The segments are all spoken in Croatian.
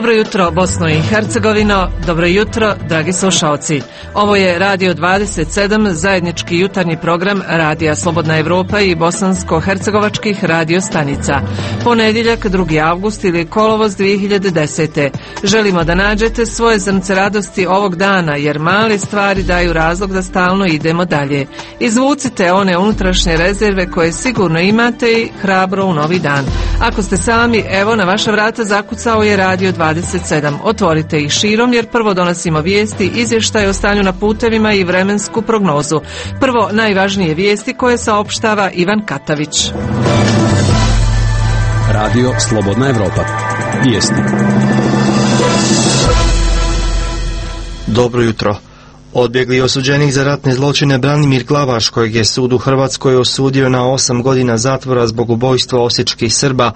Dobro jutro, Bosno i Hercegovino, dobro jutro, dragi slušalci. Ovo je Radio 27, zajednički jutarnji program Radija Slobodna Evropa i bosansko-hercegovačkih radio stanica. Ponedjeljak, 2. avgust ili kolovoz 2010. Želimo da nađete svoje zrnce radosti ovog dana, jer male stvari daju razlog da stalno idemo dalje. Izvucite one unutrašnje rezerve koje sigurno imate i hrabro u novi dan. Ako ste sami, evo na vaša vrata zakucao je Radio 27. Otvorite ih širom jer prvo donosimo vijesti, izvještaje o stanju na putevima i vremensku prognozu. Prvo najvažnije vijesti koje saopštava Ivan Katavić. Radio Slobodna Evropa. Vijesti. Dobro jutro. Odbjegli osuđenik za ratne zločine Branimir Glavaš, kojeg je sud u Hrvatskoj osudio na 8 godina zatvora zbog ubojstva osječkih Srba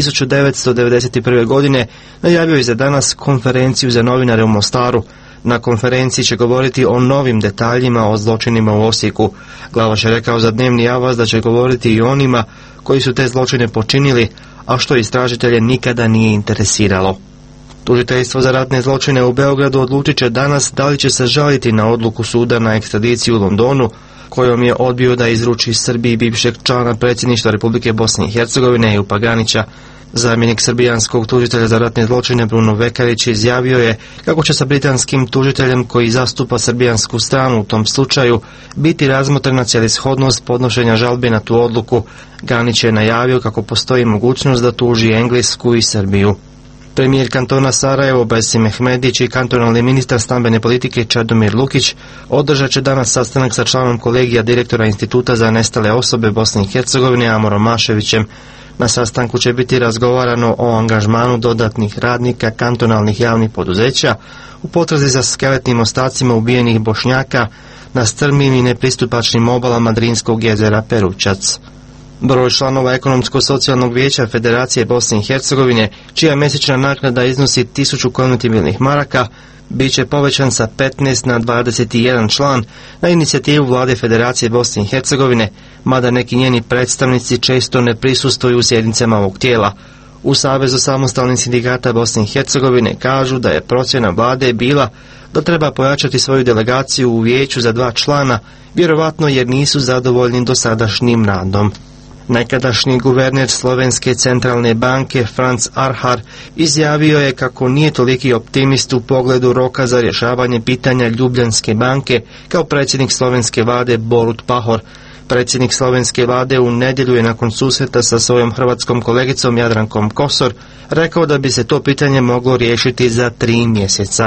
1991. godine, najavio je za danas konferenciju za novinare u Mostaru. Na konferenciji će govoriti o novim detaljima o zločinima u Osijeku. Glavaš je rekao za Dnevni avaz da će govoriti i onima koji su te zločine počinili, a što istražitelje nikada nije interesiralo. Tužiteljstvo za ratne zločine u Beogradu odlučit će danas da li će se žaliti na odluku suda na ekstradiciju u Londonu, kojom je odbio da izruči Srbiji bivšeg člana predsjedništva Republike Bosne i Hercegovine Ejupa Ganića. Zamjenik srbijanskog tužitelja za ratne zločine Bruno Vekarić izjavio je kako će sa britanskim tužiteljem koji zastupa srbijansku stranu u tom slučaju biti razmotrena celishodnost podnošenja žalbe na tu odluku. Ganić je najavio kako postoji mogućnost da tuži Englesku i Srbiju. Premijer kantona Sarajevo Besim Mehmedić i kantonalni ministar stambene politike Čedomir Lukić održat će danas sastanak sa članom kolegija direktora Instituta za nestale osobe Bosne i Hercegovine Amorom Maševićem. Na sastanku će biti razgovarano o angažmanu dodatnih radnika kantonalnih javnih poduzeća u potrazi za skeletnim ostacima ubijenih Bošnjaka na strmim i nepristupačnim obalama Drinskog jezera Peručac. Broj članova Ekonomsko-socijalnog vijeća Federacije Bosne i Hercegovine, čija mjesečna naknada iznosi 1000 konvertibilnih maraka, bit će povećan sa 15 na 21 član na inicijativu Vlade Federacije Bosne i Hercegovine, mada neki njeni predstavnici često ne prisustvuju u sjednicama ovog tijela. U Savezu samostalnih sindikata Bosne i Hercegovine kažu da je procjena Vlade bila da treba pojačati svoju delegaciju u vijeću za 2 člana, vjerovatno jer nisu zadovoljni dosadašnjim radom. Nekadašnji guverner Slovenske centralne banke Franz Arhar izjavio je kako nije toliki optimist u pogledu roka za rješavanje pitanja Ljubljanske banke kao predsjednik slovenske vlade Borut Pahor. Predsjednik slovenske vlade u nedjelju je nakon susreta sa svojom hrvatskom kolegicom Jadrankom Kosor rekao da bi se to pitanje moglo riješiti za 3 mjeseca.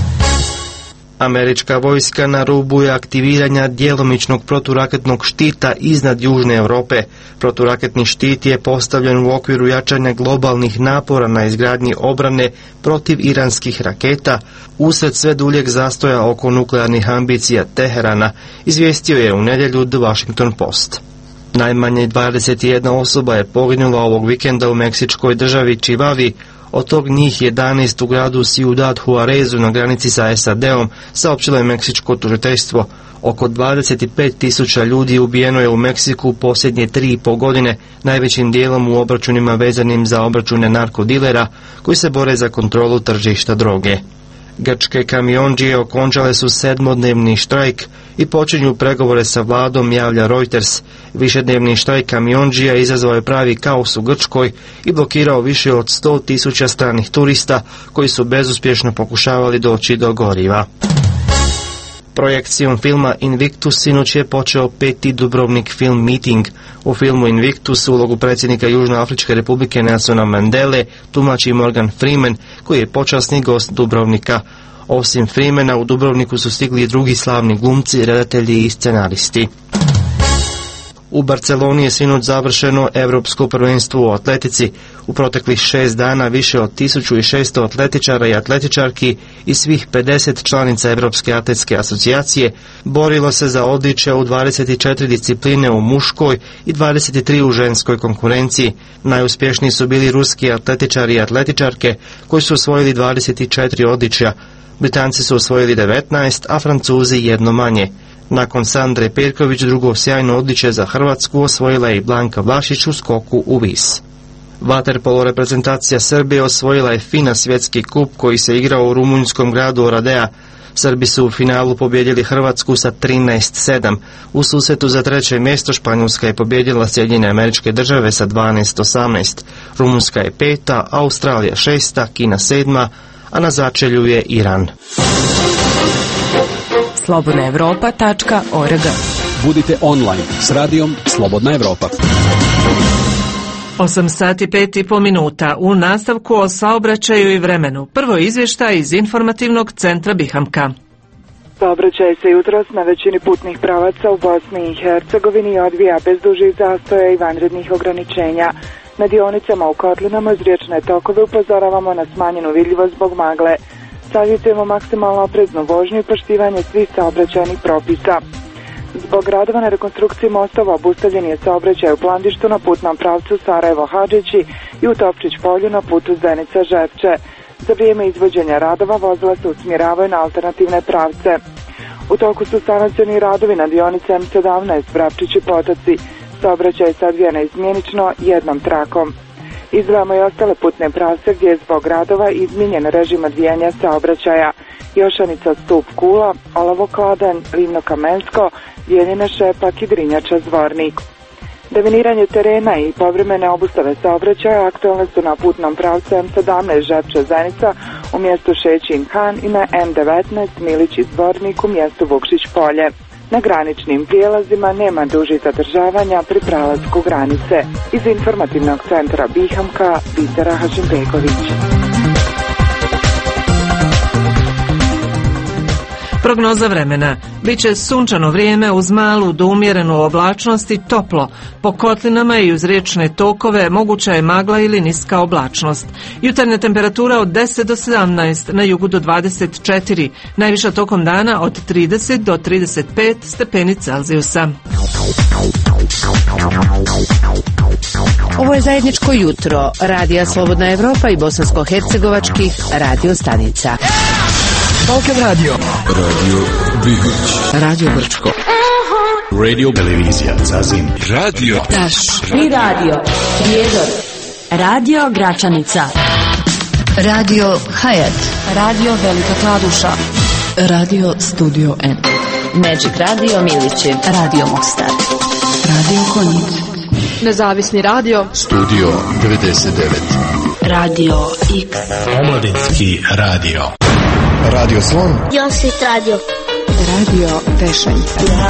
Američka vojska na rubu je aktiviranja djelomičnog proturaketnog štita iznad Južne Europe. Proturaketni štit je postavljen u okviru jačanja globalnih napora na izgradnji obrane protiv iranskih raketa usred sve duljeg zastoja oko nuklearnih ambicija Teherana, izvijestio je u nedjelju The Washington Post. Najmanje 21 osoba je poginula ovog vikenda u meksičkoj državi Čivavi, od tog njih 11 u gradu Ciudad Juarezu na granici sa SAD-om, saopćilo je meksičko tužiteljstvo. Oko 25.000 ljudi ubijeno je u Meksiku posljednje 3,5 godine, najvećim dijelom u obračunima vezanim za obračune narkodilera koji se bore za kontrolu tržišta droge. Grčke kamiondžije okončale su 7-dnevni štrajk i počinju pregovore sa vladom, javlja Reuters. Višednevni štrajk kamiondžija izazvao je pravi kaos u Grčkoj i blokirao više od 100.000 stranih turista koji su bezuspješno pokušavali doći do goriva. Projekcijom filma Invictus sinoć je počeo 5. Dubrovnik Film Meeting. U filmu Invictus ulogu predsjednika Južnoafričke republike Nelsona Mandele tumači Morgan Freeman, koji je počasni gost Dubrovnika. Osim Freemana, u Dubrovniku su stigli i drugi slavni glumci, redatelji i scenaristi. U Barceloni je sinoć završeno Europsko prvenstvo u atletici. U proteklih 6 dana više od 1600 atletičara i atletičarki i svih 50 članica Europske atletske asocijacije borilo se za odličja u 24 discipline u muškoj i 23 u ženskoj konkurenciji. Najuspješniji su bili ruski atletičari i atletičarke koji su osvojili 24 odličja. Britanci su osvojili 19, a Francuzi jedno manje. Nakon Sandre Perković drugo sjajno odličje za Hrvatsku osvojila je i Blanka Vlašić u skoku u vis. Vaterpolo reprezentacija Srbije osvojila je FINA svjetski kup koji se igrao u rumunjskom gradu Oradea. Srbi su u finalu pobijedili Hrvatsku sa 13-7. U susretu za treće mjesto Španjolska je pobijedila Sjedinjene Američke Države sa 12-18. Rumunjska je 5., Australija 6., Kina 7., a na začelju je Iran. slobodnaevropa.org. Budite online s radijom Slobodna Evropa. 8 sati 5,5 minuta. U nastavku o saobraćaju i vremenu. Prvo izvještaj iz informativnog centra Bihamka. Saobraćaj se jutros na većini putnih pravaca u Bosni i Hercegovini odvija bez dužih zastoja i vanrednih ograničenja. Na dionicama u kotlinama uz riječne tokove upozoravamo na smanjenu vidljivost zbog magle. Savjetujemo maksimalno opreznu vožnju i poštivanje svih saobraćajnih propisa. Zbog radova na rekonstrukciji mostova obustavljen je saobraćaj u Plandištu na putnom pravcu Sarajevo-Hadžići i u Topčić polju na putu Zenica-Žepče. Za vrijeme izvođenja radova vozila se usmjeravaju na alternativne pravce. U toku su sanacioni radovi na dionici M17 Vrapčići Potoci. Saobraćaj se odvija neizmjenično jednom trakom. Izdvajamo i ostale putne pravce gdje je zbog radova izmijenjen režim odvijanja saobraćaja. Jošanica Stup Kula, Olovo Kladanj, Livno Kamensko, Bijeljina Šepak i Drinjača Zvornik. Deviniranje terena i povremene obustave saobraćaja aktualne su na putnom pravcu M17 Žepče Zenica u mjestu Šećin Han i na M19 Milić i Zvornik u mjestu Vukšić Polje. Na graničnim prijelazima nema dužih zadržavanja pri prelasku granice. Iz informativnog centra Bihamka, Bisera Hašimbegović. Prognoza vremena. Biće sunčano vrijeme uz malu do umjerenu oblačnost i toplo. Po kotlinama i uz riječne tokove moguća je magla ili niska oblačnost. Jutarnja temperatura od 10 do 17, na jugu do 24, najviša tokom dana od 30 do 35 stepeni Celzijusa. Ovo je zajedničko jutro Radija Slobodna Evropa i bosansko-hercegovačkih radio stanica. Balkan Radio. Radio Bihać. Radio Brčko. Radio Televizija Zazin. Radio Taš. I radio Prijedor. Radio Gračanica. Radio Hayat. Radio Velika Kladuša. Radio Studio N. Magic Radio Milići. Radio Mostar. Radio Konjic. Nezavisni radio. Studio 99. Radio X. Omladinski radio. Radio Slon. Josit radio. Radio Tešanj.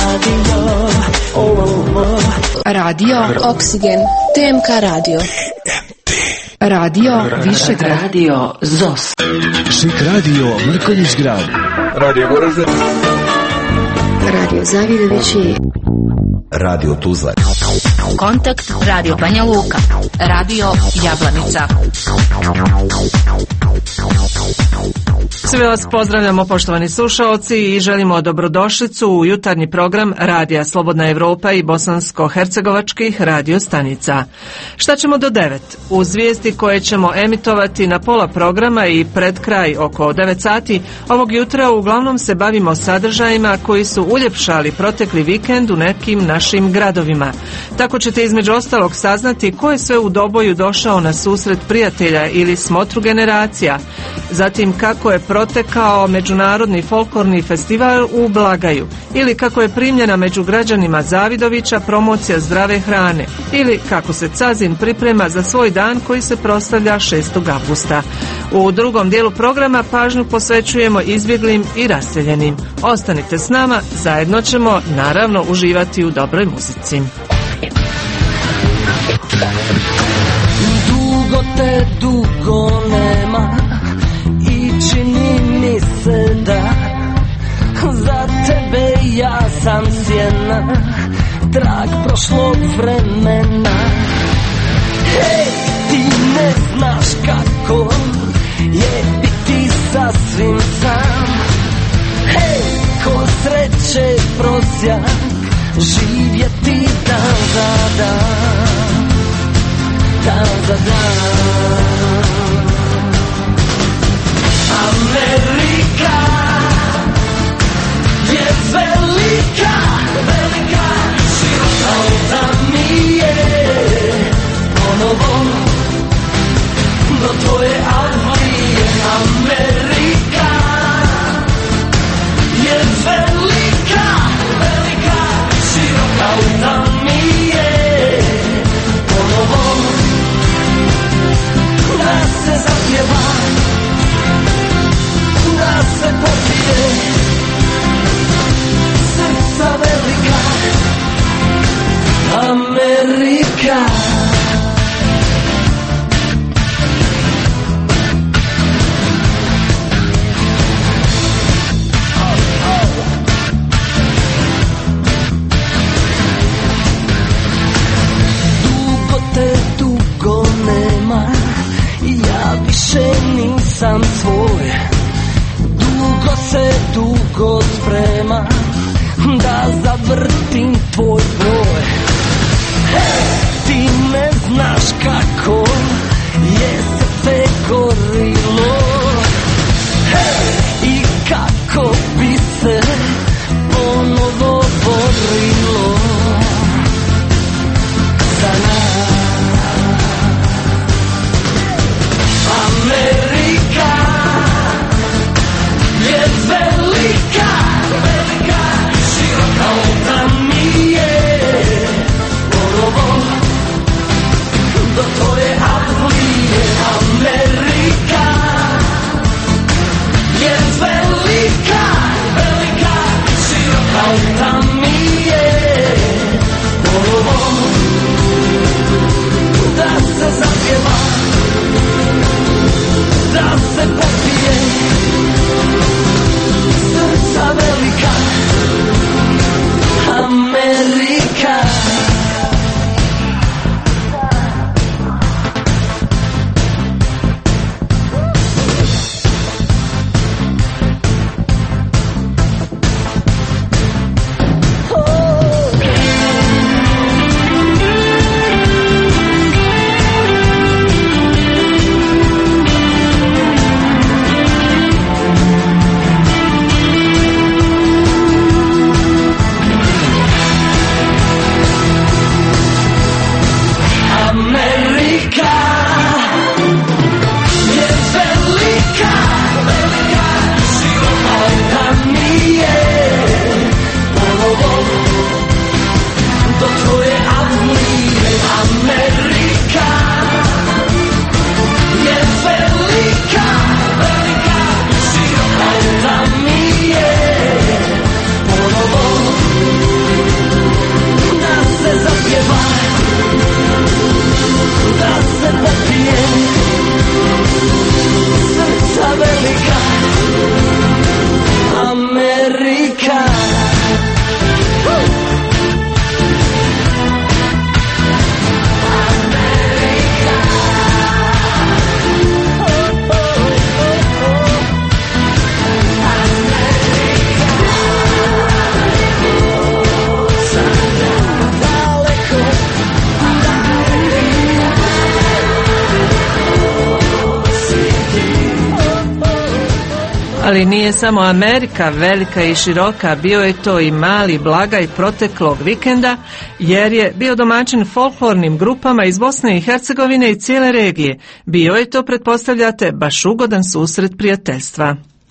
Radio Oksigen. TMK radio. Radio Višeg radio ZOS. Šik radio Mrkonjić grad. Radio Goražde. Radio Zavidovići. Radio Tuzla. Kontakt Radio Banja Luka. Radio Jablanica. Sve vas pozdravljamo, poštovani slušaoci, i želimo dobrodošlicu u jutarnji program Radija Slobodna Evropa i bosansko-hercegovačkih radio stanica. Šta ćemo do 9? Uz vijesti koje ćemo emitovati na pola programa i pred kraj oko 9 sati, ovog jutra uglavnom se bavimo sadržajima koji su uljepšali protekli vikend u nekim našim gradovima. Tako ćete između ostalog saznati ko je sve u Doboju došao na susret prijatelja ili smotru generacija. Zatim kako je protekao međunarodni folklorni festival u Blagaju, ili kako je primljena među građanima Zavidovića promocija zdrave hrane, ili kako se Cazin priprema za svoj dan koji se proslavlja 6. avgusta. U drugom dijelu programa pažnju posvećujemo izbjeglim i raseljenim. Ostanite s nama, zajedno ćemo naravno uživati u dobroj muzici. Dugo nema i čini mi se da za tebe ja sam sjena, trag prošlog vremena. Hej, ti ne znaš kako je biti sasvim sam. Hej, ko sreće prosjak, živjeti dan za dan, dan za dan. Amerika je velika, velika, široka, da mi je ponovo sprema da zavrtim tvoj broj. Ti ne znaš kako je srce gorilo i kako bi se ponovo borilo za nas. Amerika je velika, velika i široka, da mi je porovo do tvoje Avlije. Amerika je velika, velika i široka, da mi je porovo da se zapjeva, da se popije, srca velika, Amerika. Ali nije samo Amerika velika i široka, bio je to i mali Blagaj proteklog vikenda, jer je bio domaćin folklornim grupama iz Bosne i Hercegovine i cijele regije. Bio je to, pretpostavljate, baš ugodan susret prijateljstva.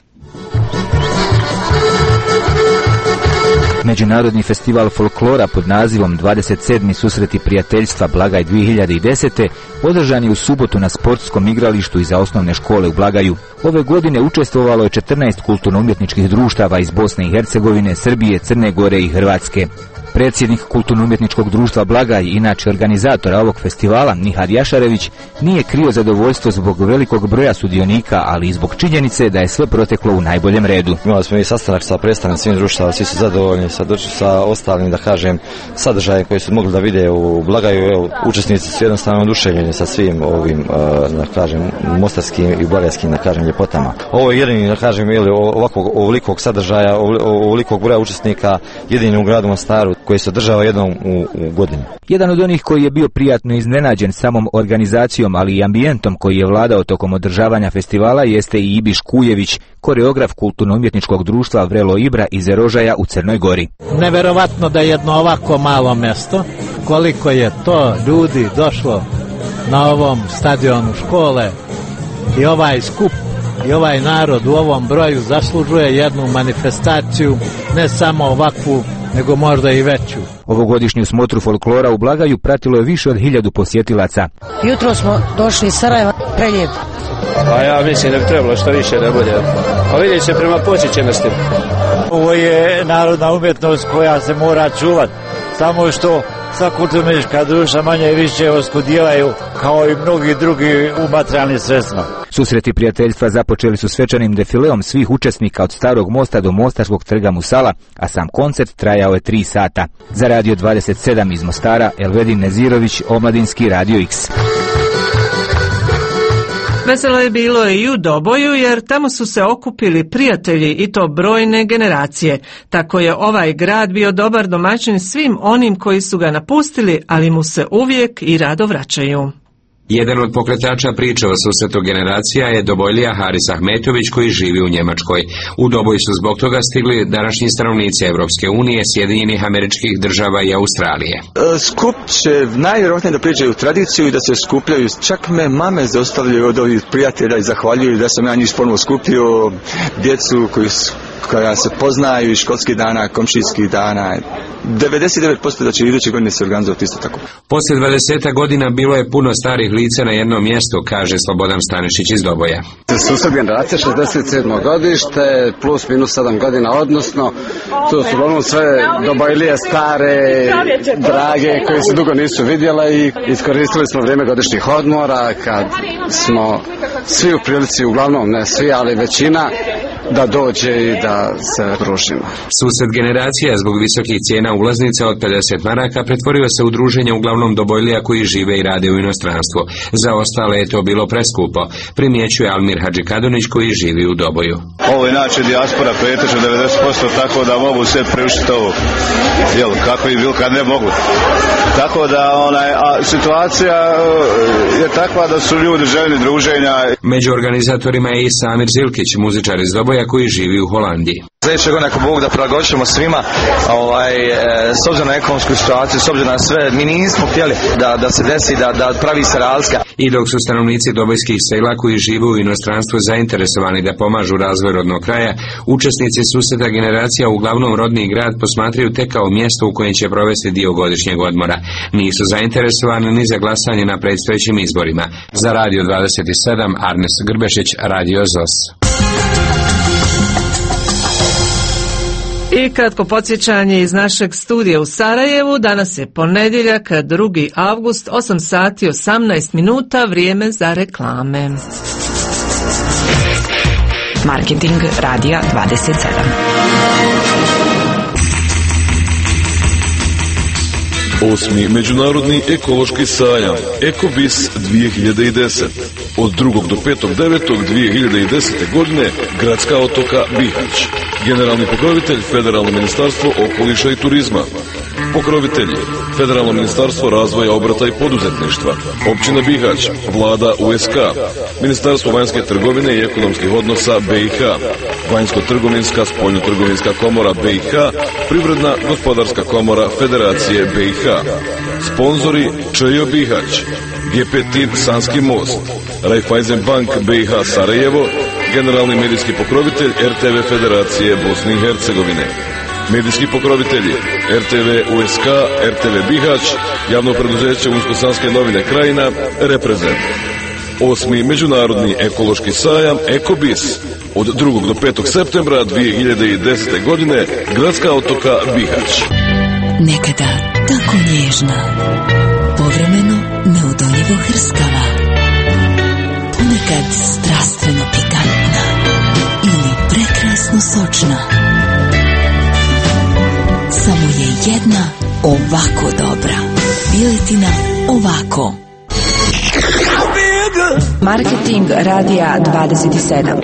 Međunarodni festival folklora pod nazivom 27. susreti prijateljstva Blagaj 2010. održan je u subotu na sportskom igralištu iza osnovne škole u Blagaju. Ove godine učestvovalo je 14 kulturno-umjetničkih društava iz Bosne i Hercegovine, Srbije, Crne Gore i Hrvatske. Predsjednik Kulturno-umjetničkog društva Blagaj, inače organizatora ovog festivala, Nihad Jašarević, nije krio zadovoljstvo zbog velikog broja sudionika, ali i zbog činjenice da je sve proteklo u najboljem redu. Imali smo i sastanak sa predstavnicima svih društava, svi su zadovoljni sa ostalim, da kažem, sadržajem koji su mogli da vide u Blagaju. Evo, učesnici su jednostavno oduševljeni sa svim ovim, da kažem, mostarskim i blagajskim, da kažem, ljepotama. Ovo je jedini, da kažem, ovolikog sadržaja, ovolikog broja učesnika, jedini u gradu Mostaru, koji se održava jednom u godini. Jedan od onih koji je bio prijatno iznenađen samom organizacijom, ali i ambijentom koji je vladao tokom održavanja festivala, jeste i Ibiš Kujević, koreograf kulturno-umjetničkog društva Vrelo Ibra iz Erožaja u Crnoj Gori. Neverovatno da jedno ovako malo mjesto, koliko je to ljudi došlo na ovom stadionu škole, i ovaj skup i ovaj narod u ovom broju zaslužuje jednu manifestaciju, ne samo ovakvu, nego možda i veću. Ovogodišnju smotru folklora u Blagaju pratilo je više od 1000 posjetilaca. Jutro smo došli iz Sarajeva, prelijepo. A ja mislim da bi trebalo što više da bude. A vidjet se prema posjećenosti. Ovo je narodna umjetnost koja se mora čuvati. Samo što sva kulturno-umjetnička društva manje i više oskudijevaju, kao i mnogi drugi u materijalnim sredstvima. Susreti prijateljstva započeli su svečanim defileom svih učesnika od Starog mosta do Mostarskog trga Musala, a sam koncert trajao je 3 sata. Za Radio 27 iz Mostara, Elvedin Nezirović, Omladinski Radio X. Veselo je bilo i u Doboju jer tamo su se okupili prijatelji i to brojne generacije. Tako je ovaj grad bio dobar domaćin svim onim koji su ga napustili, ali mu se uvijek i rado vraćaju. Jedan od pokretača priče o susretu generacija je Dobojlija Haris Ahmetović koji živi u Njemačkoj. U Doboj su zbog toga stigli današnji stanovnici Evropske unije, Sjedinjenih Američkih Država i Australije. Skup će najvjerojatnije da priđaju tradiciju i da se skupljaju. Čak me mame zaustavljaju od ovih prijatelja i zahvaljuju da sam ja njih ponovo skupio, djecu koja se poznaju iz školskih dana, komšijskih dana. 99% da će iduće godine se organizovati isto tako. Poslije 20 godina bilo je puno starih lica na jednom mjestu, kaže Slobodan Stanišić iz Doboja. Susret generacije 67. godište, plus minus 7 godina, odnosno to su uglavnom sve Dobojlije stare, drage, koje se dugo nisu vidjela i iskoristili smo vrijeme godišnjih odmora kad smo svi u prilici, uglavnom ne svi, ali većina, da dođe i da se družimo. Susret generacija zbog visokih cijena ulaznica od 50 maraka pretvorio se u druženje uglavnom Dobojlija koji žive i rade u inostranstvu. Za ostale je to bilo preskupo, primjećuje Almir Hadžikadunić koji živi u Doboju. Ovo je inače dijaspora preteže 90%, tako da mogu sve priuštiti ovo. Kako je bilo kad ne mogu. Tako da situacija je takva da su ljudi željni druženja. Među organizatorima je i Samir Zilkić, muzičar iz Doboja koji živi u Holandiji. Sljedeće godine ako Bog da prilagođujemo svima, s obzirom na ekonomsku situaciju, s obzirom na sve, mi nismo htjeli da se desi, da pravi se razlika. I dok su stanovnici dobojskih sela koji žive u inostranstvu zainteresovani da pomažu razvoj rodnog kraja, učesnici susreta generacija uglavnom rodni grad posmatraju tek kao mjesto u kojem će provesti dio godišnjeg odmora. Nisu zainteresovani ni za glasanje na predstojećim izborima. Za Radio 27, Arnes Grbešić, Radio ZOS. I kratko podsjećanje iz našeg studija u Sarajevu. Danas je ponedjeljak, 2. avgust, 8 sati 18 minuta, vrijeme za reklame. Marketing Radija 27. Osmi međunarodni ekološki sajam Ekobis 2010. Od 2. do 5.9.2010. godine Gradska otoka Bihać. Generalni pokrovitelj Federalno ministarstvo okoliša i turizma. Pokrovitelji Federalno ministarstvo razvoja, obrata i poduzetništva, Općina Bihać, Vlada USK, Ministarstvo vanjske trgovine i ekonomskih odnosa BiH, Vanjsko-trgovinska spoljno-trgovinska komora BiH, Privredna gospodarska komora Federacije BiH. Sponzori ČJ Bihać, GP Sanski most, Raiffeisen Bank BiH Sarajevo, generalni medijski pokrovitelj RTV Federacije Bosne i Hercegovine. Medijski pokrovitelji RTV USK, RTV Bihać, javno preduzeće Unsko-Sanske novine Krajina, Reprezent. 8. međunarodni ekološki sajam Ekobis od 2. do 5. septembra 2010. godine Gradska otoka Bihać. Nekada tako nježna, povremeno neodoljivo hrskava, ponekad strastveno pikantna ili prekrasno sočna. Samo je jedna ovako dobra. Piletina ovako. Marketing Radija 27.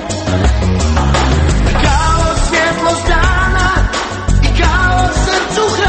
Kao svjetlost dana i kao srcu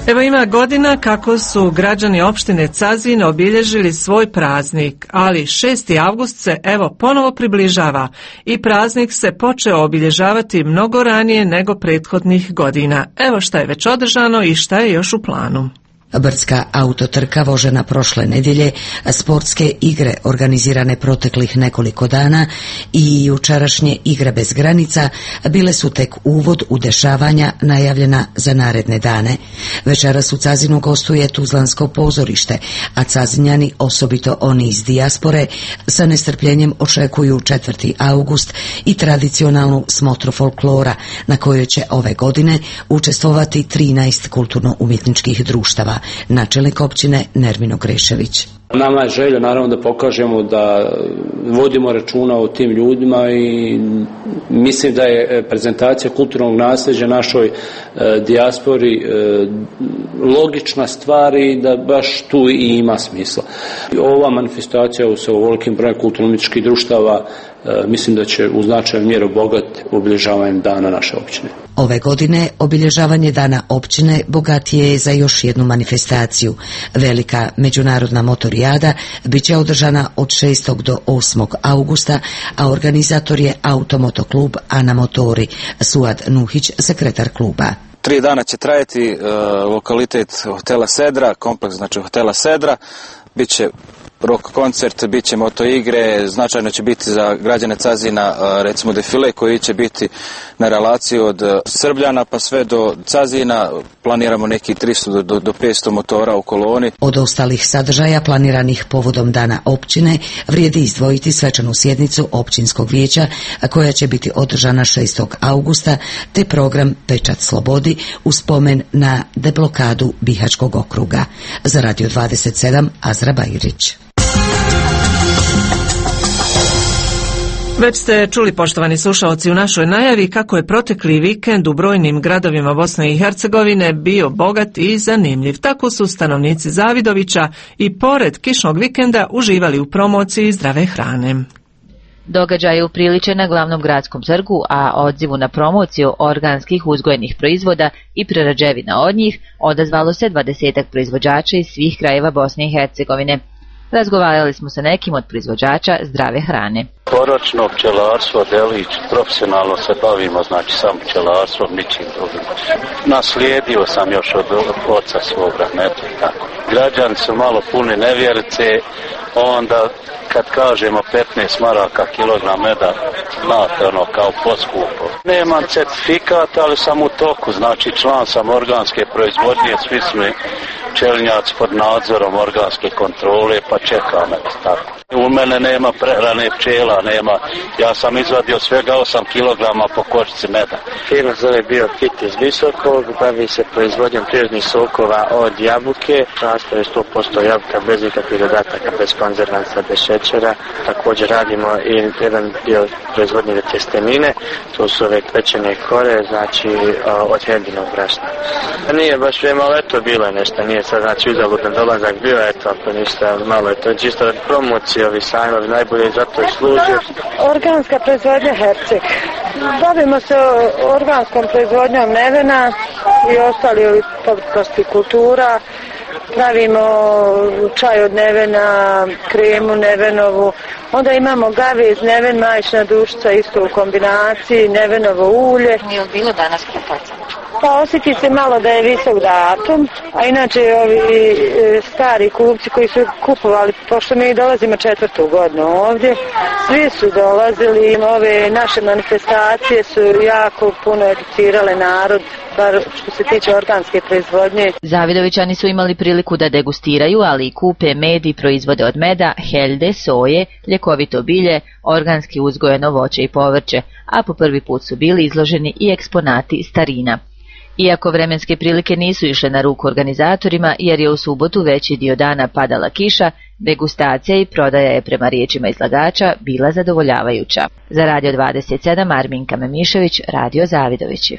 Evo ima godina kako su građani opštine Cazin obilježili svoj praznik, ali 6. avgust se evo ponovo približava i praznik se počeo obilježavati mnogo ranije nego prethodnih godina. Evo šta je već održano i šta je još u planu. Brdska autotrka vožena prošle nedjelje, sportske igre organizirane proteklih nekoliko dana i jučerašnje igre bez granica bile su tek uvod u dešavanja najavljena za naredne dane. Večeras u Cazinu gostuje Tuzlansko pozorište, a Cazinjani, osobito oni iz dijaspore, sa nestrpljenjem očekuju 4. august i tradicionalnu smotru folklora, na kojoj će ove godine učestvovati 13 kulturno-umjetničkih društava. Načelnik općine Nermino Grešević. Nama je želja naravno da pokažemo da vodimo računa o tim ljudima i mislim da je prezentacija kulturnog nasljeđa našoj dijaspori logična stvar i da baš tu i ima smisla. Ova manifestacija sa ovolikim brojem kulturno-umjetničkih društava mislim da će u značajnoj mjeri obogatiti obilježavanjem dana naše općine. Ove godine obilježavanje dana općine bogatije je za još jednu manifestaciju. Velika međunarodna motorijada bit će održana od 6. do 8. augusta, a organizator je Automotoklub Ana Motori. Suad Nuhić, sekretar kluba. 3 dana će trajati lokalitet hotela Sedra, kompleks znači hotela Sedra, bit će rock koncert, bit će moto igre, značajno će biti za građane Cazina recimo defile koji će biti na relaciji od Srbljana pa sve do Cazina, planiramo neki 300 do 500 motora u koloni. Od ostalih sadržaja planiranih povodom dana općine vrijedi izdvojiti svečanu sjednicu općinskog vijeća koja će biti održana 6. augusta te program Pečat slobodi u spomen na deblokadu Bihaćkog okruga. Za Radio 27 Azra Bajrić. Već ste čuli, poštovani slušalci, u našoj najavi kako je protekli vikend u brojnim gradovima Bosne i Hercegovine bio bogat i zanimljiv. Tako su stanovnici Zavidovića i pored kišnog vikenda uživali u promociji zdrave hrane. Događaj upriličen na glavnom gradskom trgu, a odzivu na promociju organskih uzgojenih proizvoda i prerađevina od njih odazvalo se 20-ak proizvođača iz svih krajeva Bosne i Hercegovine. Razgovarali smo sa nekim od proizvođača zdrave hrane. Poročno pčelarstvo, Delić, profesionalno se bavimo, znači sam pčelarstvom, ničim drugim. Naslijedio sam još od oca svoga, eto tako. Građani su malo puni nevjerice, onda kad kažemo 15 maraka kilogram meda, znate ono kao poskupo. Nemam certifikat, ali sam u toku, znači član sam organske proizvodnje, svi smo pčelinjaci pod nadzorom organske kontrole, pa čekam tako. U mene nema prerane pčela, nema. Ja sam izvadio svega 8 kilograma po kočici meda. Firma zove BioFit iz Visokog, bavi se proizvodnjom prirodnih sokova od jabuke, sastav je 100% jabuka bez ikakvih dodataka, bez konzervansa, bez šećera. Također radimo i jedan dio proizvodnje tjestenine, to su ove pečene kore, znači od hendinog brašna. Nije baš vrijeme, ali eto bilo je nešto, nije sad znači uzaludan dolazak bio, eto ako ništa, malo je to čisto promocije, ovi sajmovi najbolje zato i služe. Organska proizvodnja Herceg. Bavimo se organskom proizvodnjom nevena i ostali ovih povrtnosti kultura. Pravimo čaj od nevena, kremu nevenovu, onda imamo gavez, neven, majčina dušica isto u kombinaciji, nevenovo ulje. Nije li bilo danas kupaca? Pa osjeti se malo da je visok datum, a inače ovi stari kupci koji su kupovali, pošto mi dolazimo 4. godinu ovdje, svi su dolazili, ove naše manifestacije su jako puno educirale narod, bar što se tiče organske proizvodnje. Zavidovićani su imali priliku da degustiraju, ali i kupe med i proizvode od meda, helde, soje, ljekovito bilje, organski uzgojeno voće i povrće, a po prvi put su bili izloženi i eksponati starina. Iako vremenske prilike nisu išle na ruku organizatorima, jer je u subotu veći dio dana padala kiša, degustacija i prodaja je prema riječima izlagača bila zadovoljavajuća. Za Radio 27 Arminka Memišević, Radio Zavidovići.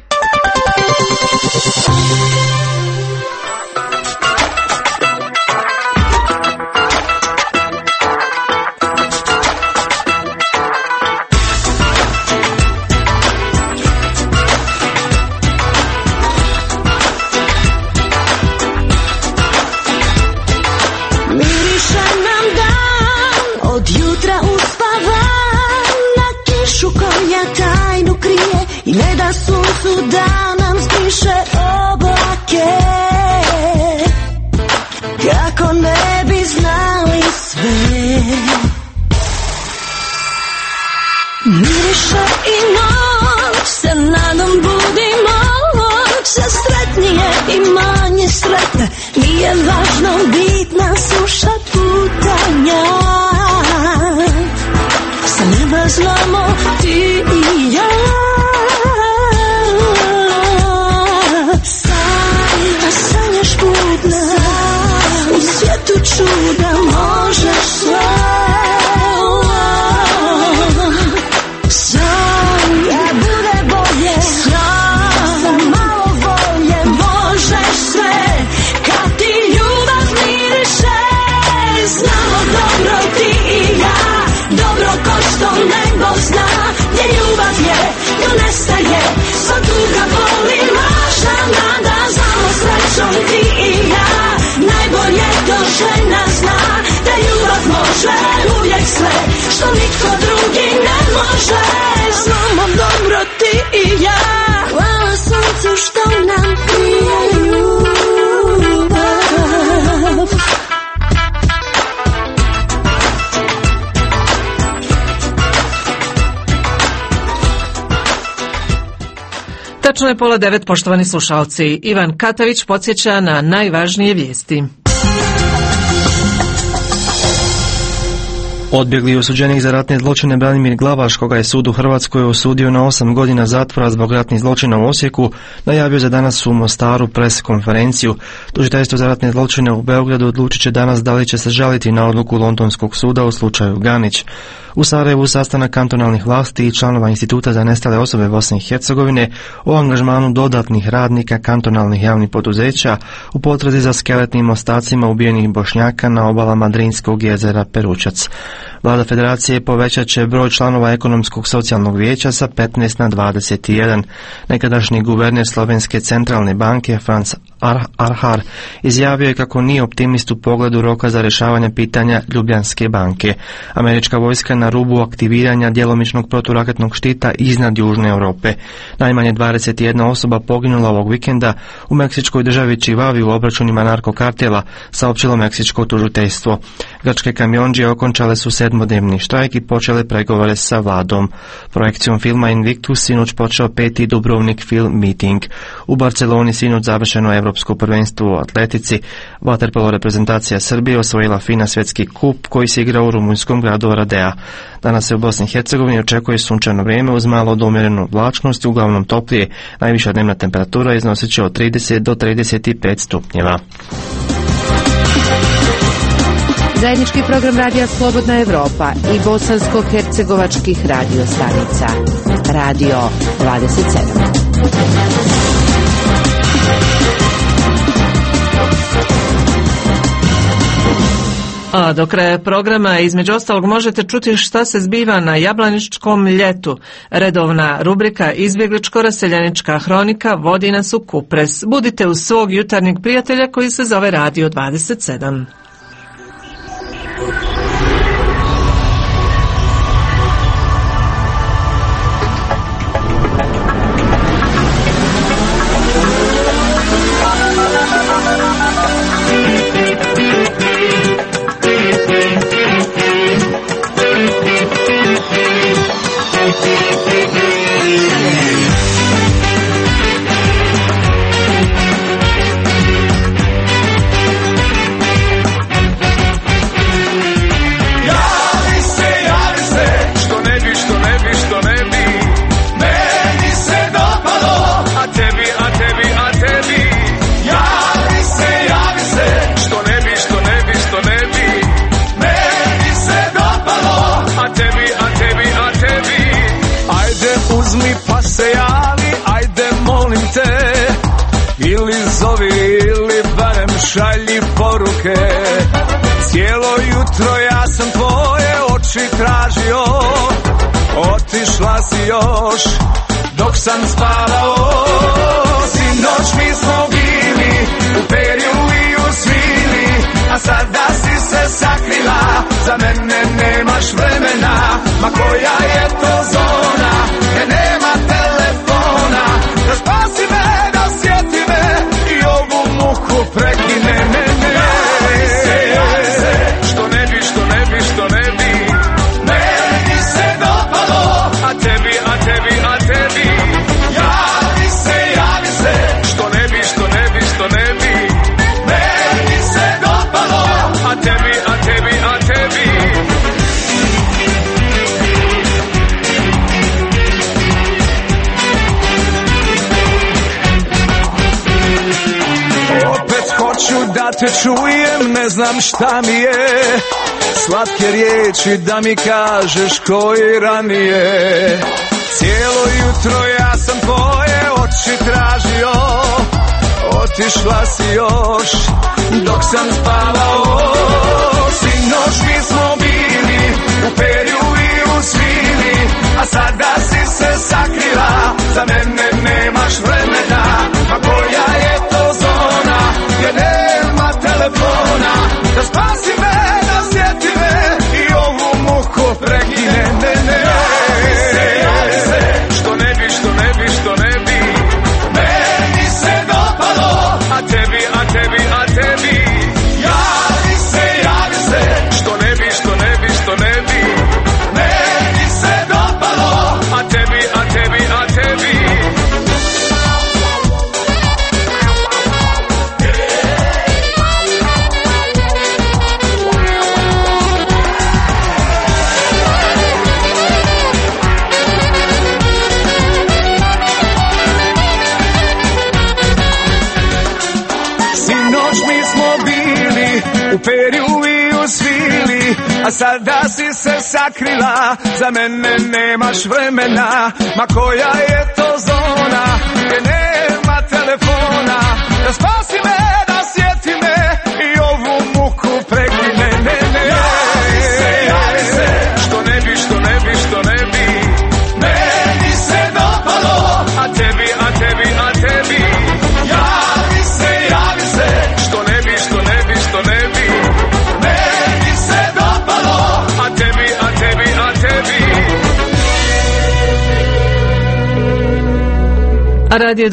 više i noć se nadom budimo, sve sretnije i manje sretne, nije važno, bitna su šaputanja. Sa neba znamo ti i ja. Sanjaš budna, u svijetu čuda možeš sve. Sanja bude bolje, sa malo volje možeš sve. Kad ti ljubav miriše, znamo dobro ti i ja. Dobro ko što nebo zna, gdje ljubav je, tu nestaje. Sva tuga boli, lažna nada, znamo srećom ti i ja. Najbolje to žena zna, da ljubav može uvijek sve, što nitko drugi ne može. Znamo dobro ti i ja. Hvala suncu što nam prije ljubav. Tačno je 8:30, poštovani slušalci. Ivan Katavić podsjeća na najvažnije vijesti. Odbjegli i osuđenik za ratne zločine Branimir Glavaš, koga je sud u Hrvatskoj osudio na 8 godina zatvora zbog ratnih zločina u Osijeku, najavio za danas u Mostaru pres konferenciju. Tužiteljstvo za ratne zločine u Beogradu odlučit će danas da li će se žaliti na odluku Londonskog suda u slučaju Ganić. U Sarajevu sastanak kantonalnih vlasti i članova Instituta za nestale osobe Bosne i Hercegovine o angažmanu dodatnih radnika kantonalnih javnih poduzeća u potrazi za skeletnim ostacima ubijenih Bošnjaka na obalama Drinskog jezera Peručac. Vlada federacije povećat će broj članova ekonomskog socijalnog vijeća sa 15 na 21. Nekadašnji guverner Slovenske centralne banke Franz Arhar izjavio je kako nije optimist u pogledu roka za rješavanje pitanja Ljubljanske banke. Američka vojska na rubu aktiviranja djelomičnog proturaketnog štita iznad Južne Europe. Najmanje 21 osoba poginula ovog vikenda u meksičkoj državi Čivavi u obračunima narkokartela, saopćilo meksičko tužiteljstvo. Grčke kamiondžije okončale su 7-dnevni štrajk i počele pregovore sa vladom. Projekcijom filma Invictus sinoć počeo 5. Dubrovnik Film Meeting. U Barceloni sinoć završeno Europsko prvenstvo u atletici. Vaterpolo reprezentacija Srbije osvojila FINA svjetski kup koji se igra u rumunjskom gradu Oradea. Danas se u Bosni i Hercegovini očekuje sunčano vrijeme uz malo do umjerenu oblačnost i uglavnom toplije. Najviša dnevna temperatura iznosit će od 30 do 35 stupnjeva. Zajednički program Radija Slobodna Evropa i bosansko-hercegovačkih radio stanica. Radio 27. A do kraja programa između ostalog možete čuti šta se zbiva na Jablaničkom ljetu. Redovna rubrika Izbjegličko-raseljenička hronika vodi nas u Kupres. Budite uz svog jutarnjeg prijatelja koji se zove Radio 27. Šalji poruke, cijelo jutro ja sam tvoje oči tražio, otišla si još dok sam spavao. Sinoć mi smo bili u perju i u svili, a sada si se sakrila, za mene nemaš vremena, ma koja je to zona, gdje nema telefona, da spasi me, da sjeti me i ovu muku prekine. Što ne bi, meni se dopalo, a tebi ja te čujem, ne znam šta mi je, slatke riječi da mi kažeš koji ranije. Cijelo jutro ja sam tvoje oči tražio, otišla si još dok sam spavao. Sinoć mi smo bili u perju i u svili, a sada si se sakrila, za mene nemaš vremena. Ma koja je to zona gdje nema telefona, da spasi me, da sjeti me i ovu muku prekine. Javi se, što ne bi, što ne bi, što ne bi meni se dopalo, a tebi, a tebi, a tebi. Javi se, što ne bi, što ne bi, što ne bi meni se dopalo, a tebi, a tebi, a tebi. U perju i u svili, a sada si se sakrila, za mene nemaš vremena. Ma koja je to zona gdje nema telefona, da spasi me, da sjeti me i ovu muku prekine. Javi se, što ne bi, što ne bi, što ne bi meni se dopalo, a tebi, a tebi, a tebi. Javi se, što ne bi, što ne bi, što ne bi meni se dopalo, a tebi, a tebi, a tebi. Radio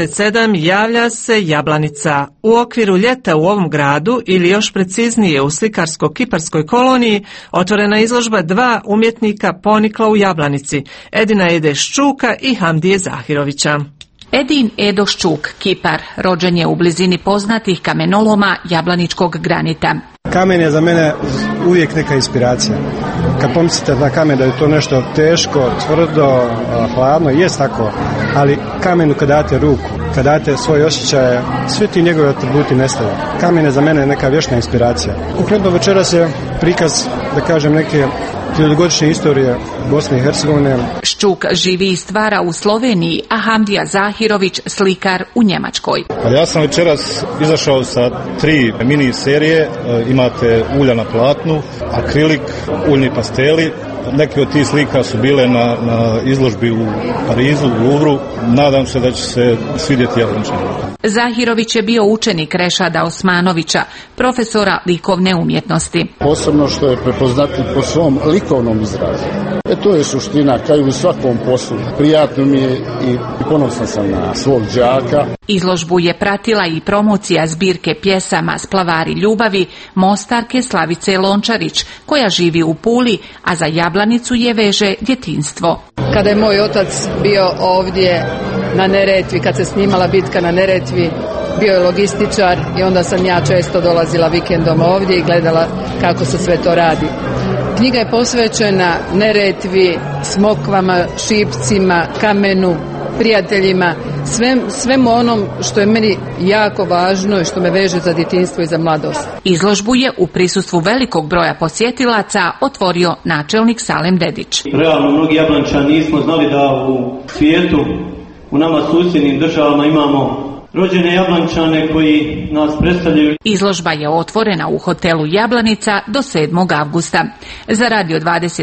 27 javlja se Jablanica. U okviru ljeta u ovom gradu, ili još preciznije u slikarsko-kiparskoj koloniji, otvorena izložba dva umjetnika ponikla u Jablanici, Edina Ščuka i Hamdije Zahirovića. Edin Edo Ščuk, Kipar, rođen je u blizini poznatih kamenoloma Jablaničkog granita. Kamen je za mene uvijek neka inspiracija. Kad pomislite na kamen da je to nešto teško, tvrdo, hladno, jest tako, ali kamenu kad date ruku, kad date svoje osjećaje, svi ti njegove atributi nestaju. Kamen je za mene neka vječna inspiracija. Konkretno večeras je prikaz, da kažem, neke hiljadugodišnje istorije Bosne i Hercegovine. Ščuk živi i stvara u Sloveniji, a Hamdija Zahirović slikar u Njemačkoj. Ja sam večeras izašao sa 3 mini serije. Imate ulja na platnu, akrilik, uljni pasteli. Neke od tih slika su bile na izložbi u Parizu, u Louvru. Nadam se da će se svidjeti Jablančanima. Zahirović je bio učenik Rešada Osmanovića, profesora likovne umjetnosti. Posebno što je prepoznatljiv po svom likovnom izrazu. To je suština, kao i u svakom poslu. Prijatno mi je i ponosan sam na svog đaka. Izložbu je pratila i promocija zbirke pjesama Splavari ljubavi Mostarke Slavice Lončarić, koja živi u Puli, a za Jablanicu je veže djetinjstvo. Kada je moj otac bio ovdje na Neretvi, kad se snimala bitka na Neretvi, bio je logističar i onda sam ja često dolazila vikendom ovdje i gledala kako se sve to radi. Knjiga je posvećena Neretvi, smokvama, šipcima, kamenu, prijateljima, svemu onom što je meni jako važno i što me veže za djetinjstvo i za mladost. Izložbu je u prisustvu velikog broja posjetilaca otvorio načelnik Salem Dedić. Realno, mnogi Jablančani nismo znali da u svijetu, u nama susjednim državama imamo rođene Jablančane koji nas predstavljaju. Izložba je otvorena u hotelu Jablanica do 7. avgusta. Za Radio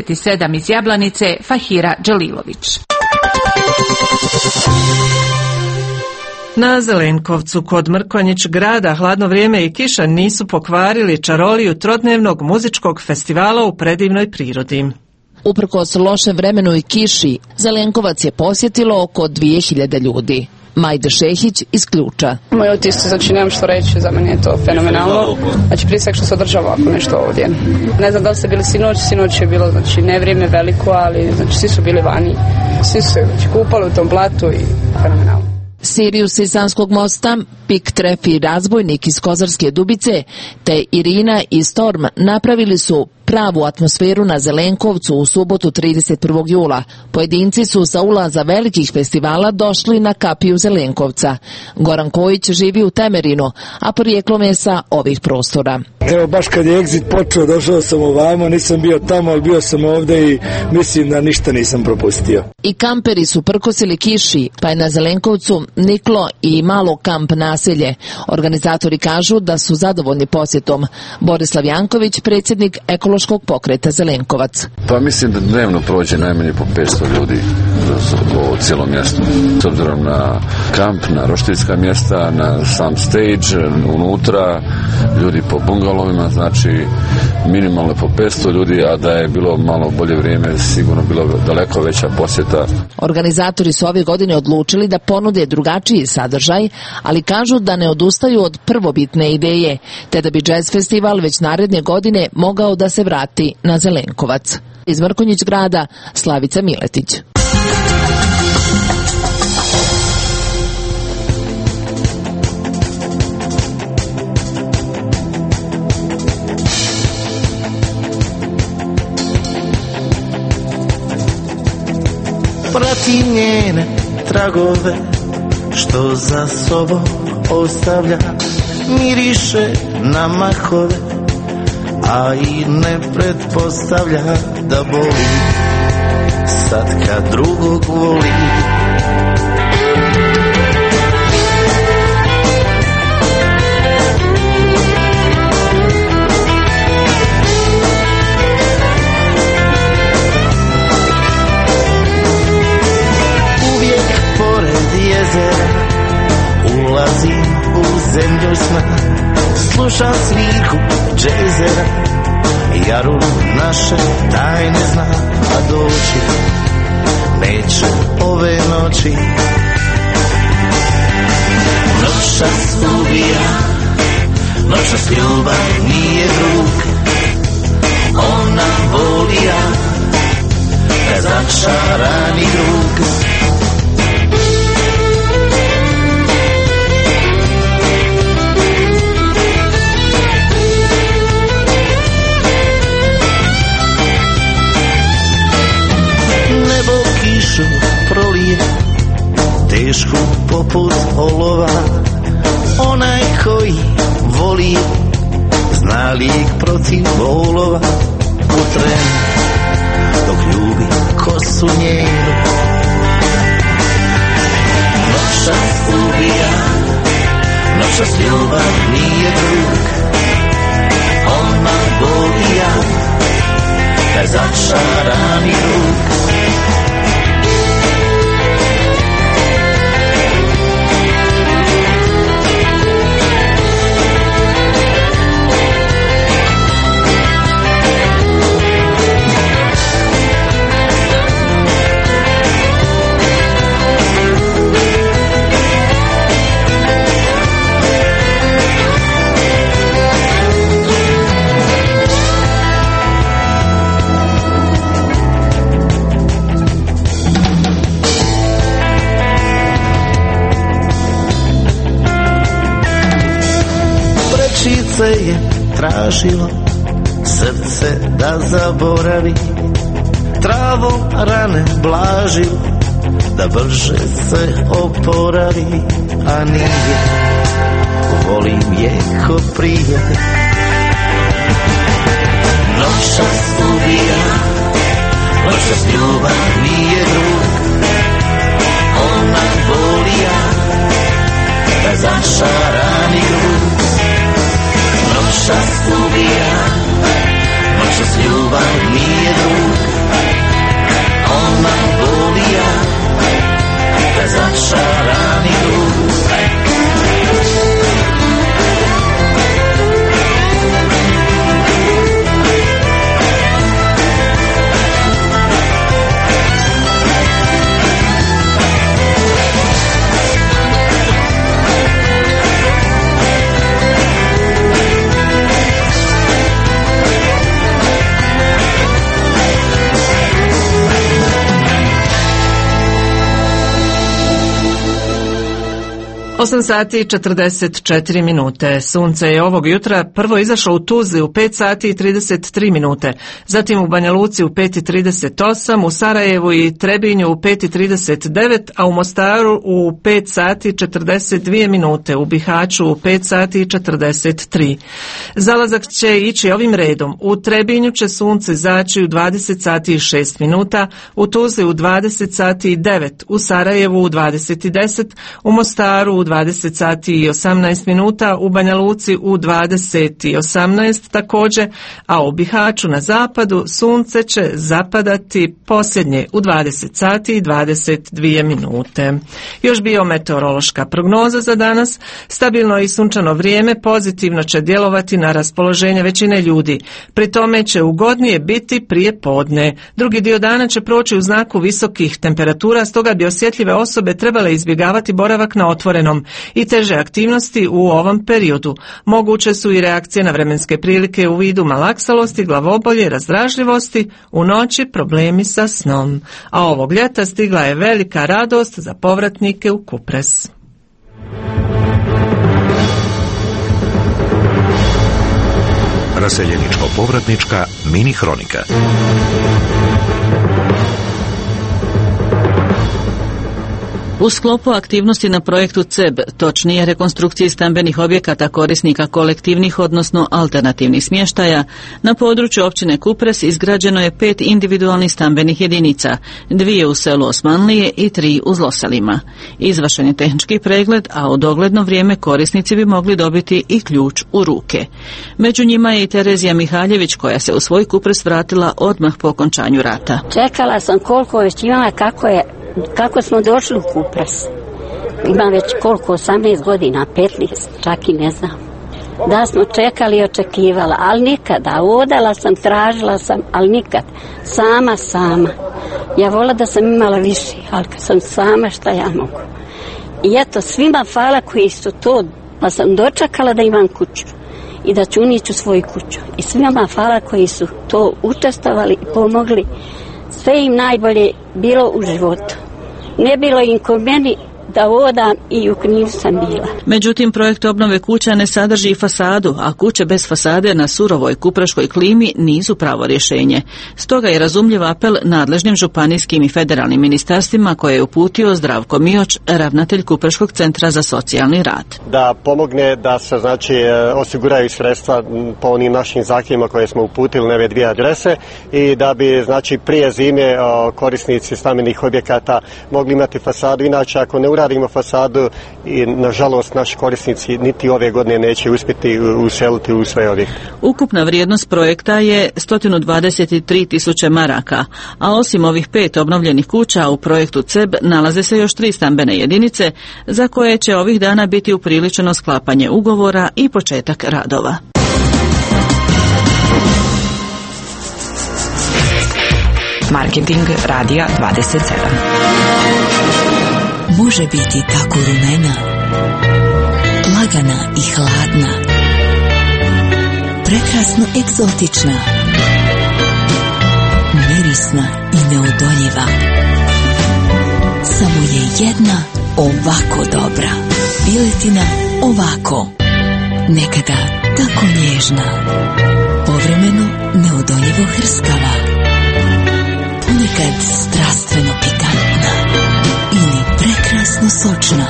27 iz Jablanice, Fahira Đelilović. Na Zelenkovcu kod Mrkonjić grada hladno vrijeme i kiša nisu pokvarili čaroliju trodnevnog muzičkog festivala u predivnoj prirodi. Uprkos lošem vremenu i kiši, Zelenkovac je posjetilo oko 2000 ljudi. Majda Šehić iz Ključa. Moj otis, znači nemam što reći, za mene je to fenomenalno. Znači prije svega što se održava ovako nešto ovdje. Ne znam da li ste bili sinoć je bilo, znači ne vrijeme veliko, ali znači svi su bili vani. Svi su se kupali u tom blatu i fenomenalno. Sirius iz Sanskog mosta, Pik Tref i Razbojnik iz Kozarske Dubice, te Irina i Storm napravili su pravu atmosferu na Zelenkovcu u subotu 31. jula. Pojedinci su sa ulaza velikih festivala došli na kapiju Zelenkovca. Goran Kojić živi u Temerinu, a porijeklom je sa ovih prostora. Evo, baš kad je Exit počeo, došao sam ovamo, nisam bio tamo, ali bio sam ovde i mislim da ništa nisam propustio. I kamperi su prkosili kiši, pa je na Zelenkovcu niklo i malo kamp naselje. Organizatori kažu da su zadovoljni posjetom. Borislav Janković, predsjednik ekološkog pokreta Zelenkovac. Pa mislim da dnevno prođe najmanje po 500 ljudi po cijelom mjestu. S obzirom na kamp, na roštilska mjesta, na sam stage, unutra, ljudi po bungalovima, znači minimalno po 500 ljudi, a da je bilo malo bolje vrijeme, sigurno bilo daleko veća posjeta. Organizatori su ove godine odlučili da ponude drugačiji sadržaj, ali kažu da ne odustaju od prvobitne ideje, te da bi jazz festival već naredne godine mogao da se vrati na Zelenkovac. Iz Mrkonjić grada, Slavica Miletić. Prati njene tragove, što za sobom ostavlja, miriše na mahove, a i ne pretpostavlja da boli sad kad drugog voli. Ulazim u zemlju sna, slušam svirku džezera, jaru naše tajne zna, a doći neće ove noći. Noćas ubija, noćas ljubav nije drug, ona voli ja, začarani drug. Prolije tešku poput olova, onaj koji voli zna lijek protiv bolova. U trenu dok ljubi kosu njenu, noćas ubija, noćas ljubav nije drug, ona voli ja, taj začarani drug. Je tražilo srce da zaboravi, travom rane blažilo da brže se oporavi, a nije, volim je ko prije. Noćas ubija, noćas ljubav nije drug, ona voli ja, da začarani drug. Noćas ubija, noćas ljubav nije drug, ona voli ja, da začarani drug. 8 sati i 44 minute. Sunce je ovog jutra prvo izašlo u Tuzli u 5 sati i 33 minute, zatim u Banja Luci u 5 i 38, u Sarajevu i Trebinju u 5 i 39, a u Mostaru u 5 sati i 42 minute, u Bihaću u 5 sati i 43. Zalazak će ići ovim redom. U Trebinju će sunce zaći u 20 sati i 6 minuta, u Tuzli u 20 sati i 9, u Sarajevu u 20 i 10, u Mostaru u 20 sati i 18 minuta, u Banja Luci u 20 i 18 također, a u Bihaću na zapadu sunce će zapadati posljednje u 20 sati i 22 minute. Još biometeorološka prognoza za danas. Stabilno i sunčano vrijeme pozitivno će djelovati na raspoloženje većine ljudi. Pri tome će ugodnije biti prije podne. Drugi dio dana će proći u znaku visokih temperatura, stoga bi osjetljive osobe trebale izbjegavati boravak na otvorenom i teže aktivnosti u ovom periodu. Moguće su i reakcije na vremenske prilike u vidu malaksalosti, glavobolje, razdražljivosti, u noći problemi sa snom. A ovog ljeta stigla je velika radost za povratnike u Kupres. Raseljeničko-povratnička mini hronika. U sklopu aktivnosti na projektu CEB, točnije rekonstrukciji stambenih objekata korisnika kolektivnih, odnosno alternativnih smještaja, na području općine Kupres izgrađeno je 5 individualnih stambenih jedinica, 2 u selu Osmanlije i 3 u Zloselima. Izvršen je tehnički pregled, a u dogledno vrijeme korisnici bi mogli dobiti i ključ u ruke. Među njima je i Terezija Mihaljević, koja se u svoj Kupres vratila odmah po okončanju rata. Čekala sam koliko već imala, kako smo došli u Kupres. Imam već koliko, 18 godina, 15, čak i ne znam. Da smo čekali i očekivala, ali nikada. Odala sam, tražila sam, ali nikad. Sama. Ja vola da sam imala više, ali kad sam sama, šta ja mogu. I eto, svima hvala koji su to, pa sam dočekala da imam kuću i da ću unići u svoju kuću. I svima hvala koji su to učestvovali i pomogli. Sve im najbolje bilo u životu. Ne bilo im ko meni da odam i u Kninu sam bila. Međutim, projekt obnove kuća ne sadrži i fasadu, a kuće bez fasade na surovoj kupreškoj klimi nisu pravo rješenje. Stoga je razumljiv apel nadležnim županijskim i federalnim ministarstvima koje je uputio Zdravko Mioć, ravnatelj Kupreškog centra za socijalni rad. Da pomogne da se osiguraju sredstva po onim našim zahtjevima koje smo uputili na ove 2 adrese i da bi prije zime korisnici stambenih objekata mogli imati fasadu. Inače, ako ne uradimo fasadu, i nažalost naši korisnici niti ove godine neće uspjeti useliti u sve objekte. Ukupna vrijednost projekta je 123.000 maraka, a osim ovih 5 obnovljenih kuća u projektu CEB nalaze se još 3 stambene jedinice za koje će ovih dana biti upriličeno sklapanje ugovora i početak radova. Marketing Radija 27. Može biti tako rumena, lagana i hladna, prekrasno egzotična, mirisna i neodoljiva. Samo je jedna ovako dobra. Piletina ovako. Nekada tako nježna, povremeno neodoljivo hrskava, ponekad strastveno pikantna ili prekrasno sočna.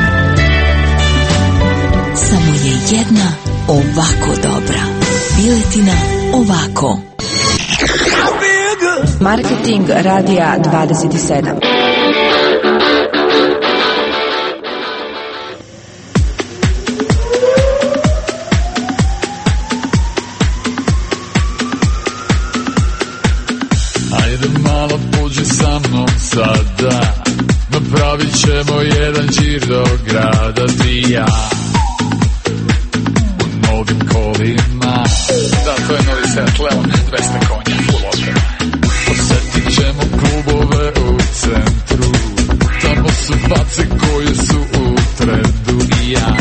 Samo je jedna ovako dobra. Piletina ovako. Marketing Radija 27. Sa mnom sada napravit ćemo jedan džir do grada ti i ja u novim kolima. Da, to je novi Seat Leon, 200 konja, full opera. Posjetit ćemo klubove u centru, tamo su face koje su u trendu i ja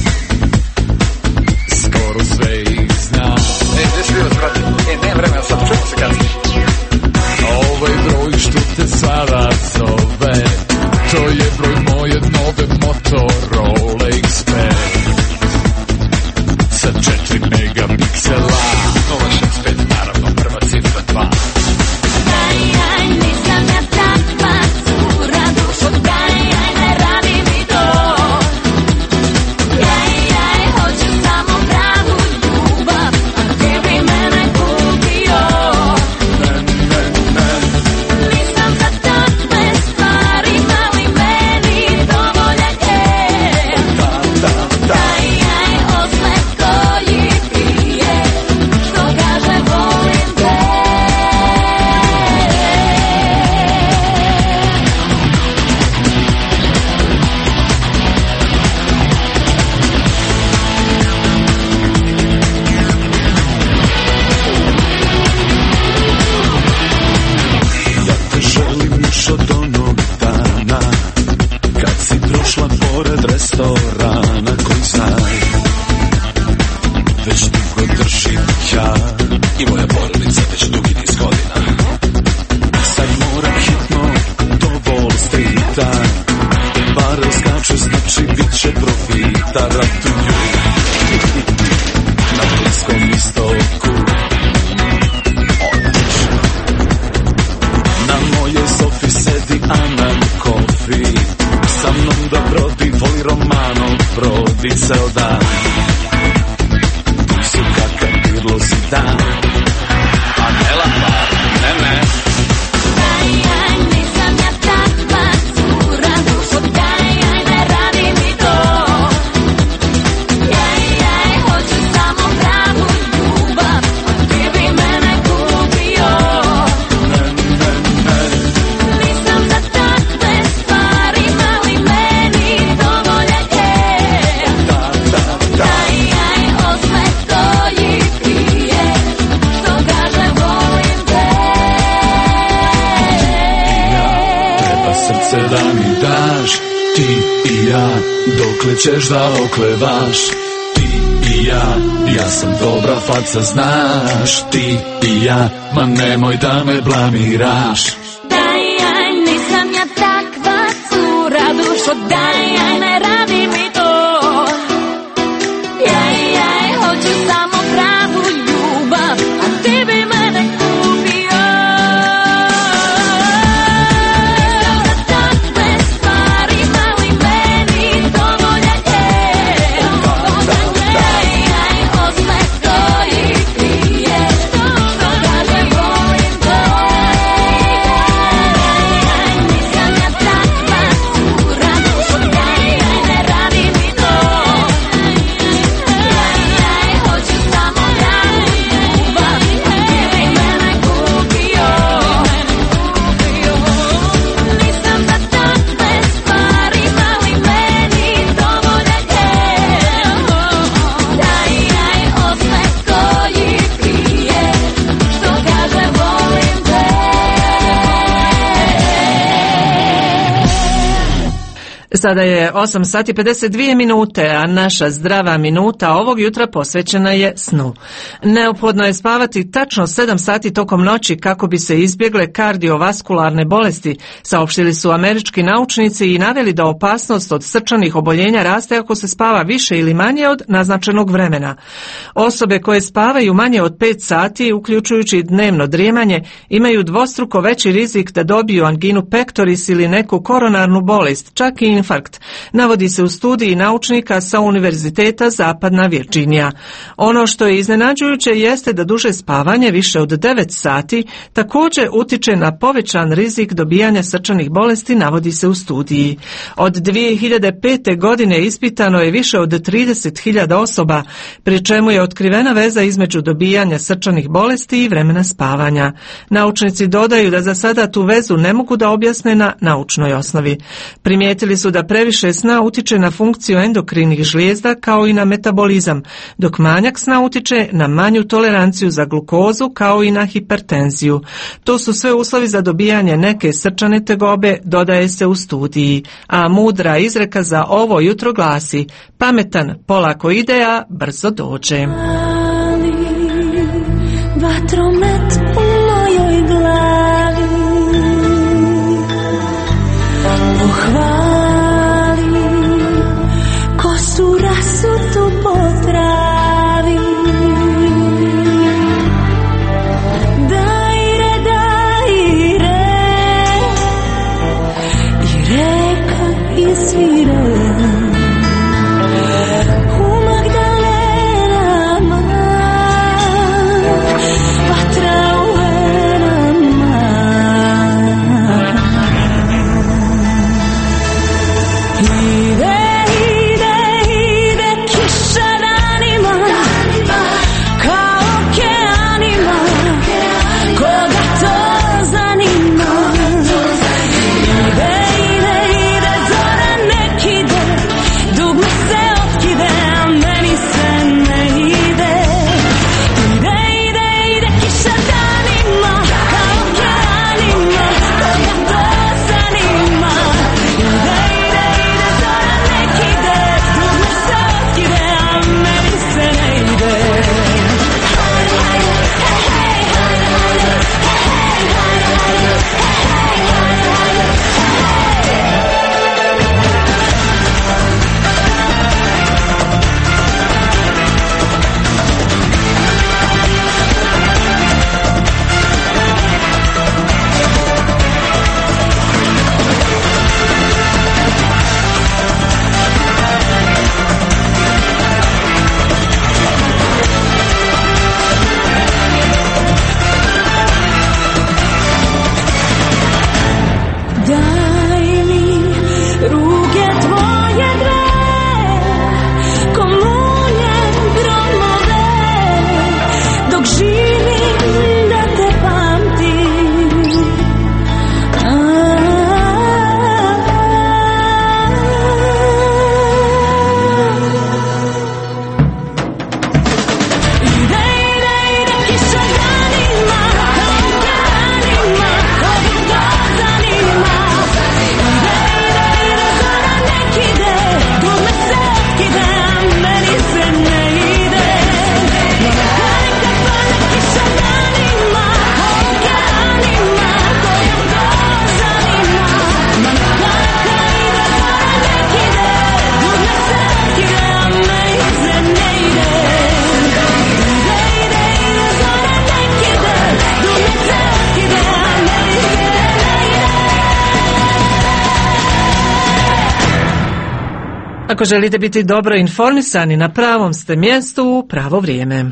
skoro sve ih znam. Gdje si bilo zbrati? Nemam vremena sad, čujemo se kasnije. Ovaj broj što te sada zove, to je broj moje nove Motorola piksela 065, naravno prva cifra 2. Nisam ja takva cura, dušo daj, ne radi mi to. Hoću samo pravu ljubav, a ti bi mene kupio. Nisam za takve stvari, mali meni dovoljan je. Osmeh koji pije, što kaže volim te. Ja te želim još od onog dana kad si prošla pored restorana koji znaj već dugo držim ja i moja porodica već dugi niz godina. Sad moram hitno do Wall Streeta, pare skaču, znači bit će profita. Ratuju na Bliskom istoku, na mojoj sofi sedi Ana Kofi, sa mnom da brodi, voli romanom, brodi ceo dan. Tu su kakav Pirlo Zidane, a ne Lampard, ne. Nisam ja takva cura, dušo daj, ne radi mi to. Hoću samo pravu ljubav, a ti bi mene kupio. Nisam za takve stvari, mali meni dovoljan je. Osmeh koji pije, što kaže volim te. Treba srce da mi daš, ti i ja, dokle ćeš da oklevaš. Ti i ja sam dobra faca, znaš. Ti i ja, ma nemoj da me blamiraš. Nisam ja takva cura, dušo daj, ne radi mi to. Hoću samo pravu ljubav, a ti bi mene kupio. Nisam za takve stvari, mali meni dovoljan je. Osmeh koji pije, što kaže volim te. Nisam ja takva cura, dušo daj, ne radi mi to. Hoću samo pravu ljubav, a ti bi mene kupio. Nisam za takve stvari, mali meni dovoljan je. Osmeh koji pije, što kaže volim te. Sada je 8 sati 52 minute, a naša zdrava minuta ovog jutra posvećena je snu. Neophodno je spavati tačno 7 sati tokom noći kako bi se izbjegle kardiovaskularne bolesti, saopštili su američki naučnici i naveli da opasnost od srčanih oboljenja raste ako se spava više ili manje od naznačenog vremena. Osobe koje spavaju manje od 5 sati, uključujući dnevno drijemanje, imaju dvostruko veći rizik da dobiju anginu pectoris ili neku koronarnu bolest, čak i infarkt, navodi se u studiji naučnika sa Univerziteta Zapadna Virđinija. Ono što je iznenađujuće jeste da duže spavanje, više od 9 sati, također utiče na povećan rizik dobijanja srčanih bolesti, navodi se u studiji. Od 2005. godine ispitano je više od 30.000 osoba, pri čemu je otkrivena veza između dobijanja srčanih bolesti i vremena spavanja. Naučnici dodaju da za sada tu vezu ne mogu da objasne na naučnoj osnovi. Primijetili su da previše sna utiče na funkciju endokrinih žlijezda kao i na metabolizam, dok manjak sna utiče na manju toleranciju za glukozu kao i na hipertenziju. To su sve uslovi za dobijanje neke srčane tegobe, dodaje se u studiji. A mudra izreka za ovo jutro glasi: pametan polako ide, a brzo dođe. Vatromet u mojoj glavi pohvali, ko su rasutu po travi. Ako želite biti dobro informisani, na pravom ste mjestu u pravo vrijeme.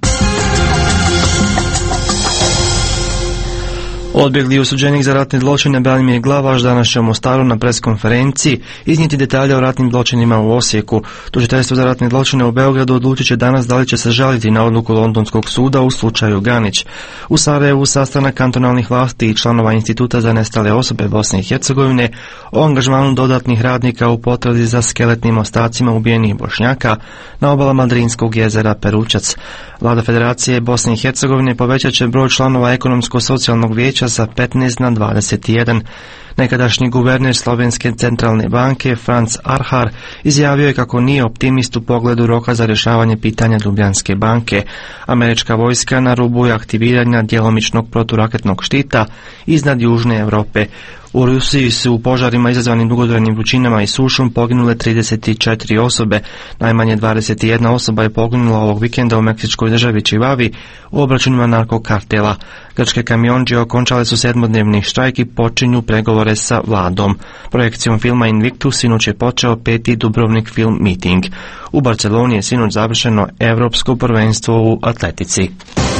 Odbjegli i osuđenik za ratne zločine Branimir Glavaš danas će u Mostaru na preskonferenciji iznijeti detalje o ratnim zločinima u Osijeku. Tužiteljstvo za ratne zločine u Beogradu odlučit će danas da li će se žaliti na odluku Londonskog suda u slučaju Ganić. U Sarajevu sastanak kantonalnih vlasti i članova Instituta za nestale osobe Bosne i Hercegovine o angažmanu dodatnih radnika u potrazi za skeletnim ostacima ubijenih Bošnjaka na obalama Drinskog jezera Peručac. Vlada Federacije Bosne i Hercegovine povećat će broj članova ekonomsko-socijalnog vijeća sa 15 na 21. Nekadašnji guverner Slovenske centralne banke Franz Arhar izjavio je kako nije optimist u pogledu roka za rješavanje pitanja Ljubljanske banke. Američka vojska na rubu je aktiviranja djelomičnog proturaketnog štita iznad Južne Europe. U Rusiji su u požarima izazvanim dugotrajnim vrućinama i sušom poginule 34 osobe. Najmanje 21 osoba je poginula ovog vikenda u meksičkoj državi Čivavi u obračunima narkokartela. Grčke kamiondžije okončale su 7-dnevni štrajk i počinju pregovore sa vladom. Projekcijom filma Invictus sinoć je počeo 5. Dubrovnik Film Meeting. U Barceloni je sinoć završeno Europsko prvenstvo u atletici.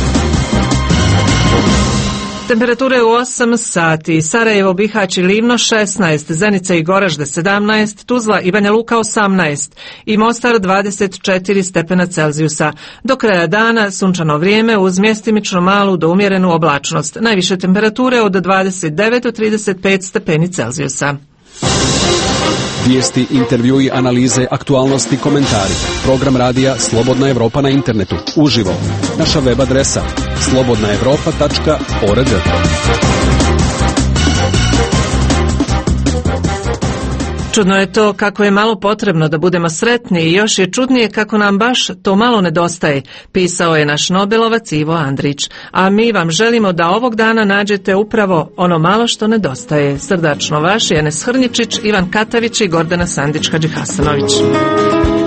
Temperature u 8 sati, Sarajevo, Bihać i Livno 16, Zenica i Goražde 17, Tuzla i Banja Luka 18 i Mostar 24 stepena Celzijusa. Do kraja dana sunčano vrijeme uz mjestimično malu do umjerenu oblačnost. Najviše temperature od 29 do 35 stepeni Celzijusa. Vijesti, intervjui, analize, aktualnosti, komentari. Program radija Slobodna Evropa na internetu. Uživo. Naša web adresa slobodnaevropa.org. Čudno je to kako je malo potrebno da budemo sretni i još je čudnije kako nam baš to malo nedostaje, pisao je naš Nobelovac Ivo Andrić. A mi vam želimo da ovog dana nađete upravo ono malo što nedostaje. Srdačno vaš Enes Hrničić, Ivan Katavić i Gordana Sandić-Hadžihasanović.